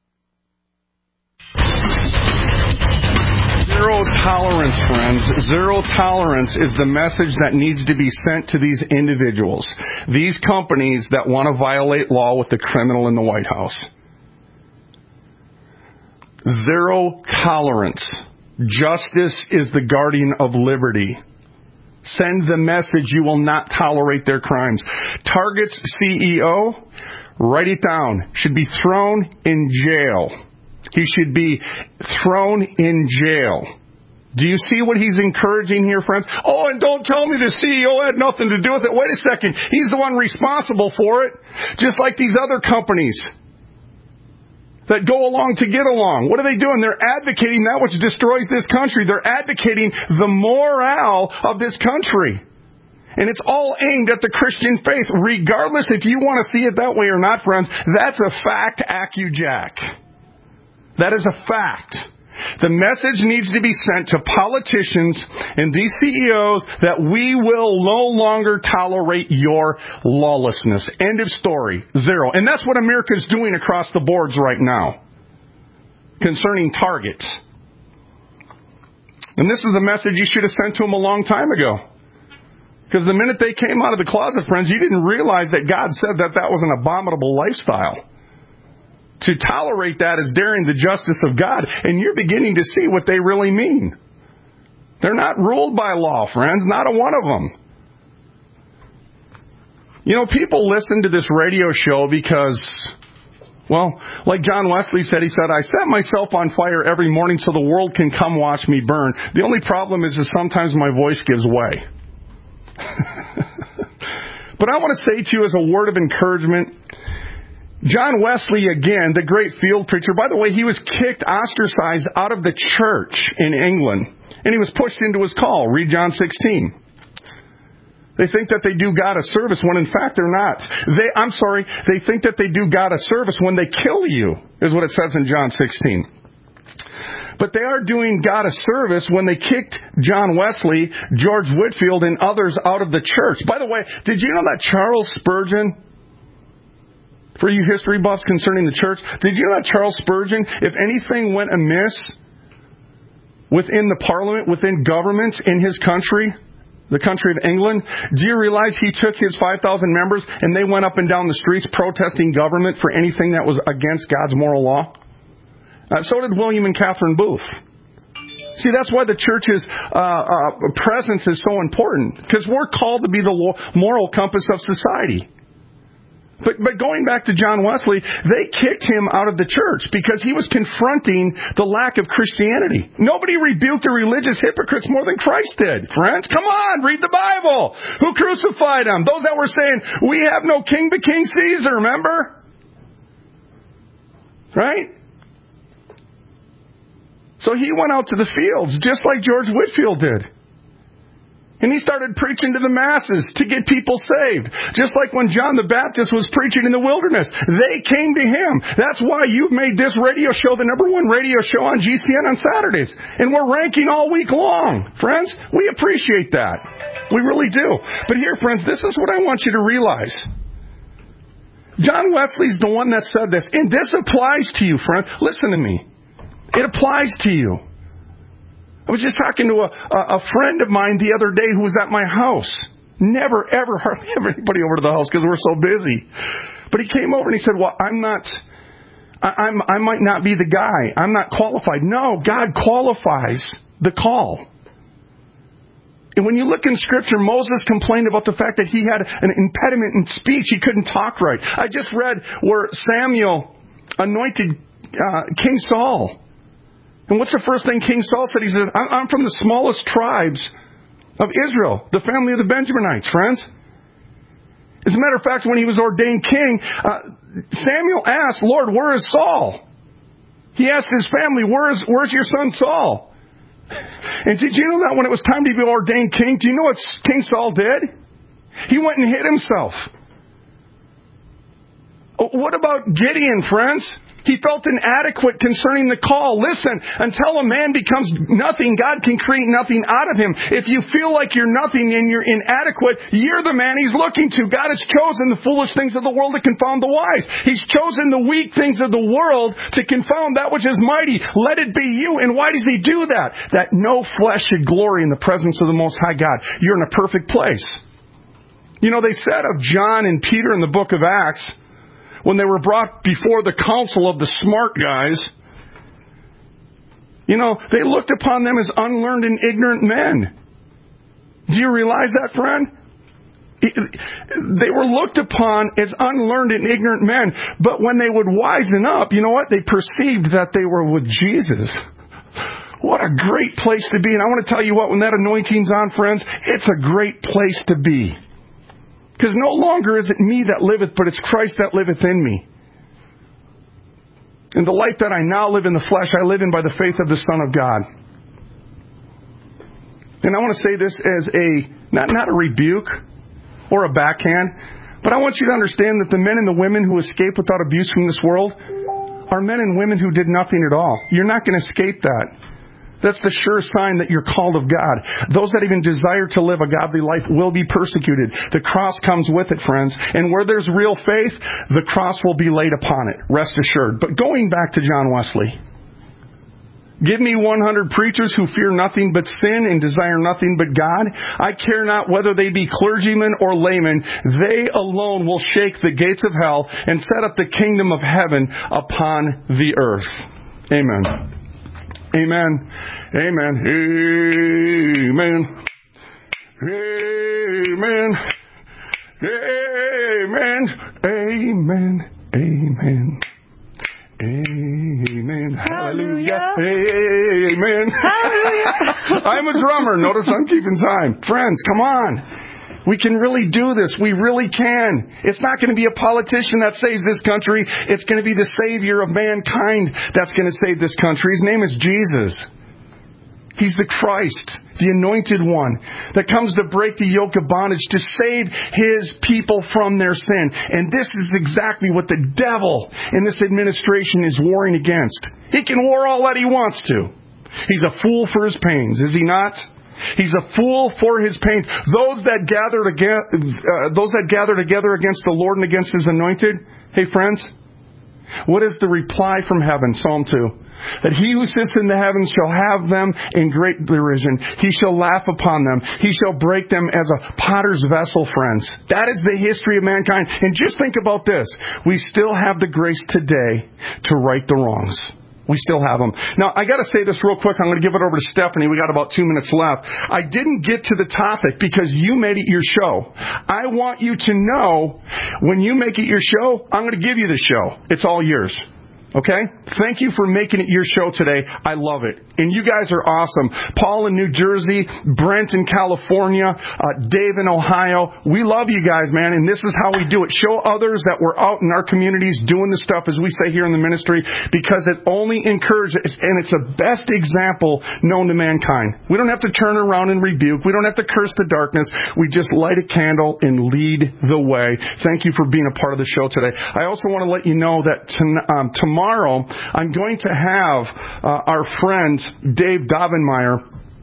Zero tolerance, friends. Zero tolerance is the message that needs to be sent to these individuals, these companies that want to violate law with the criminal in the White House. Zero tolerance. Justice is the guardian of liberty. Send the message you will not tolerate their crimes. Target's C E O, write it down, should be thrown in jail. He should be thrown in jail. Do you see what he's encouraging here, friends? Oh, and don't tell me the C E O had nothing to do with it. Wait a second. He's the one responsible for it, just like these other companies that go along to get along. What are they doing? They're advocating that which destroys this country. They're advocating the morale of this country. And it's all aimed at the Christian faith, regardless if you want to see it that way or not, friends. That's a fact, AccuJack. That is a fact. The message needs to be sent to politicians and these C E Os that we will no longer tolerate your lawlessness. End of story. Zero. And that's what America's doing across the boards right now concerning Target. And this is the message you should have sent to them a long time ago. Because the minute they came out of the closet, friends, you didn't realize that God said that that was an abominable lifestyle. to tolerate that as daring the justice of God, and you're beginning to see what they really mean. They're not ruled by law, friends, not a one of them. You know, people listen to this radio show because, well, like John Wesley said, he said, I set myself on fire every morning so the world can come watch me burn. The only problem is that sometimes my voice gives way. But I want to say to you as a word of encouragement, John Wesley, again, the great field preacher, by the way, he was kicked, ostracized out of the church in England, and he was pushed into his call. Read John sixteen. They think that they do God a service when in fact they're not. They, I'm sorry, they think that they do God a service when they kill you, is what it says in John sixteen. But they are doing God a service when they kicked John Wesley, George Whitefield, and others out of the church. By the way, did you know that Charles Spurgeon, for you history buffs concerning the church, did you know that Charles Spurgeon, if anything went amiss within the parliament, within governments in his country, the country of England, do you realize he took his five thousand members and they went up and down the streets protesting government for anything that was against God's moral law? Uh, so did William and Catherine Booth. See, that's why the church's uh, uh, presence is so important, because we're called to be the moral compass of society. But, but going back to John Wesley, they kicked him out of the church because he was confronting the lack of Christianity. Nobody rebuked the religious hypocrites more than Christ did, friends. Come on, read the Bible. Who crucified him? Those that were saying, we have no king but King Caesar, remember? Right? So he went out to the fields, just like George Whitefield did. And he started preaching to the masses to get people saved. Just like when John the Baptist was preaching in the wilderness. They came to him. That's why you've made this radio show the number one radio show on G C N on Saturdays. And we're ranking all week long. Friends, we appreciate that. We really do. But here, friends, this is what I want you to realize. John Wesley's the one that said this. And this applies to you, friend. Listen to me. It applies to you. I was just talking to a, a friend of mine the other day who was at my house. Never, ever, hardly ever anybody over to the house because we're so busy. But he came over and he said, well, I'm not, I, I'm, I might not be the guy. I'm not qualified. No, God qualifies the call. And when you look in Scripture, Moses complained about the fact that he had an impediment in speech. He couldn't talk right. I just read where Samuel anointed uh, King Saul. And what's the first thing King Saul said? He said, I'm from the smallest tribes of Israel, the family of the Benjaminites, friends. As a matter of fact, when he was ordained king, uh, Samuel asked, Lord, where is Saul? He asked his family, where is, where's your son Saul? And did you know that when it was time to be ordained king, do you know what King Saul did? He went and hid himself. What about Gideon, friends? He felt inadequate concerning the call. Listen, until a man becomes nothing, God can create nothing out of him. If you feel like you're nothing and you're inadequate, you're the man He's looking to. God has chosen the foolish things of the world to confound the wise. He's chosen the weak things of the world to confound that which is mighty. Let it be you. And why does He do that? That no flesh should glory in the presence of the Most High God. You're in a perfect place. You know, they said of John and Peter in the book of Acts, when they were brought before the council of the smart guys, you know, they looked upon them as unlearned and ignorant men. Do you realize that, friend? They were looked upon as unlearned and ignorant men. But when they would wisen up, you know what? They perceived that they were with Jesus. What a great place to be. And I want to tell you what, when that anointing's on, friends, it's a great place to be. Because no longer is it me that liveth, but it's Christ that liveth in me. And the life that I now live in the flesh, I live in by the faith of the Son of God. And I want to say this as a, not, not a rebuke or a backhand, but I want you to understand that the men and the women who escape without abuse from this world are men and women who did nothing at all. You're not going to escape that. That's the sure sign that you're called of God. Those that even desire to live a godly life will be persecuted. The cross comes with it, friends. And where there's real faith, the cross will be laid upon it. Rest assured. But going back to John Wesley. Give me one hundred preachers who fear nothing but sin and desire nothing but God. I care not whether they be clergymen or laymen. They alone will shake the gates of hell and set up the kingdom of heaven upon the earth. Amen. Amen. Amen. Amen. Amen. Amen. Amen. Amen. Amen. Hallelujah. Amen. Hallelujah. I'm a drummer. Notice I'm keeping time. Friends, come on. We can really do this. We really can. It's not going to be a politician that saves this country. It's going to be the Savior of mankind that's going to save this country. His name is Jesus. He's the Christ, the anointed one that comes to break the yoke of bondage, to save His people from their sin. And this is exactly what the devil in this administration is warring against. He can war all that he wants to. He's a fool for his pains, is he not? He's a fool for his pains. Those that gather together, uh, those that gather together against the Lord and against His anointed. Hey, friends, what is the reply from heaven? Psalm two. That he who sits in the heavens shall have them in great derision. He shall laugh upon them. He shall break them as a potter's vessel, friends. That is the history of mankind. And just think about this. We still have the grace today to right the wrongs. We still have them. Now, I got to say this real quick. I'm going to give it over to Stephanie. We got about two minutes left. I didn't get to the topic because you made it your show. I want you to know when you make it your show, I'm going to give you the show. It's all yours. Okay? Thank you for making it your show today. I love it. And you guys are awesome. Paul in New Jersey, Brent in California, uh, Dave in Ohio. We love you guys, man. And this is how we do it. Show others that we're out in our communities doing the stuff, as we say here in the ministry, because it only encourages, and it's the best example known to mankind. We don't have to turn around and rebuke. We don't have to curse the darkness. We just light a candle and lead the way. Thank you for being a part of the show today. I also want to let you know that to, um, tomorrow, Tomorrow, I'm going to have uh, our friend Dave Dovenmeyer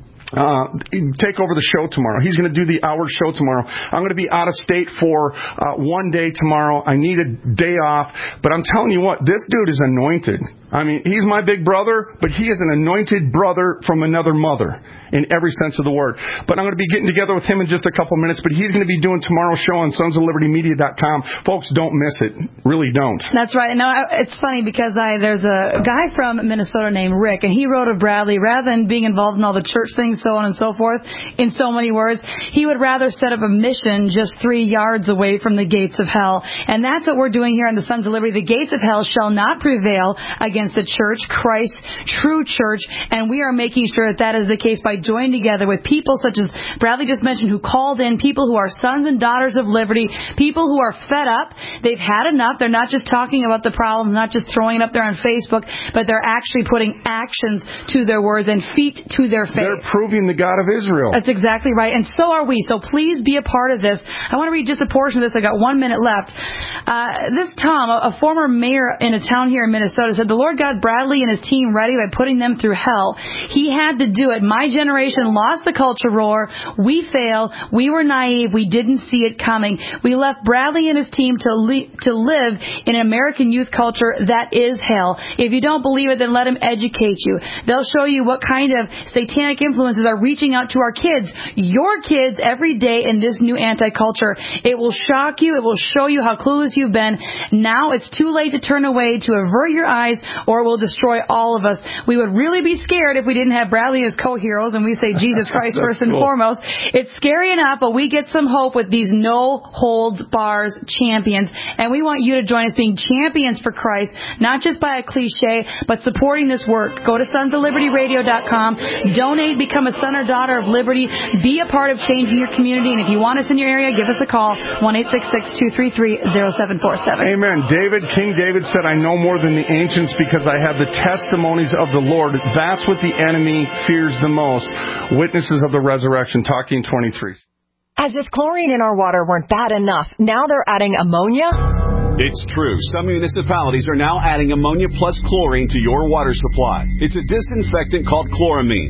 Uh, take over the show tomorrow. He's going to do the hour show tomorrow. I'm going to be out of state for uh, one day tomorrow. I need a day off. But I'm telling you what, this dude is anointed. I mean, he's my big brother, but he is an anointed brother from another mother in every sense of the word. But I'm going to be getting together with him in just a couple minutes. But he's going to be doing tomorrow's show on sons of liberty media dot com. Folks, don't miss it. Really don't. That's right. Now, it's funny because I there's a guy from Minnesota named Rick, and he wrote of Bradley, rather than being involved in all the church things, so on and so forth, in so many words, he would rather set up a mission just three yards away from the gates of hell. And that's what we're doing here on the Sons of Liberty. The gates of hell shall not prevail against the church, Christ, true church, and we are making sure that that is the case by joining together with people such as Bradley just mentioned, who called in, people who are sons and daughters of liberty, people who are fed up. They've had enough. They're not just talking about the problems, not just throwing it up there on Facebook, but they're actually putting actions to their words and feet to their faith. They're proving the God of Israel. That's exactly right. And so are we. So please be a part of this. I want to read just a portion of this. I got one minute left. Uh, this Tom, a, a former mayor in a town here in Minnesota, said, the Lord got Bradley and his team ready by putting them through hell. He had to do it. My generation lost the culture war. We failed. We were naive. We didn't see it coming. We left Bradley and his team to, le- to live in an American youth culture that is hell. If you don't believe it, then let them educate you. They'll show you what kind of satanic influences are reaching out to our kids, your kids, every day in this new anti-culture. It will shock you. It will show you how clueless you've been. Now it's too late to turn away, to avert your eyes, or it will destroy all of us. We would really be scared if we didn't have Bradley as co-heroes, and we say Jesus Christ first and cool. foremost. It's scary enough, but we get some hope with these no-holds-bars champions, and we want you to join us being champions for Christ, not just by a cliche, but supporting this work. Go to sons of liberty radio dot com, donate, become a son or daughter of liberty, be a part of changing your community, and if you want us in your area, give us a call, one eight six six, two three three, zero seven four seven. Amen. David, King David said, I know more than the ancients because I have the testimonies of the Lord. That's what the enemy fears the most. Witnesses of the resurrection. Talking twenty-three. As if chlorine in our water weren't bad enough, now they're adding ammonia? It's true. Some municipalities are now adding ammonia plus chlorine to your water supply. It's a disinfectant called chloramine.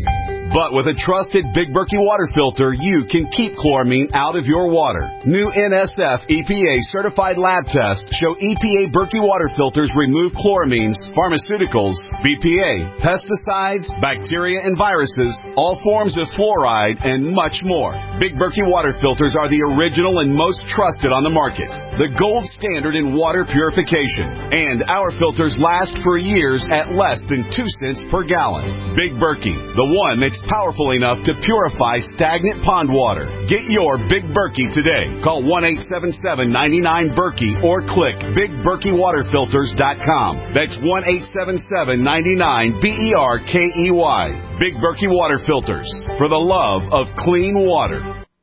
But with a trusted Big Berkey water filter, you can keep chloramine out of your water. New N S F E P A certified lab tests show E P A Berkey water filters remove chloramines, pharmaceuticals, B P A, pesticides, bacteria and viruses, all forms of fluoride, and much more. Big Berkey water filters are the original and most trusted on the market. The gold standard in water purification. And our filters last for years at less than two cents per gallon. Big Berkey, the one that's powerful enough to purify stagnant pond water. Get your Big Berkey today. Call one eight seven seven, nine nine, Berkey or click big berkey water filters dot com. That's one eight seven seven, nine nine, B E R K E Y. Big Berkey Water Filters, for the love of clean water.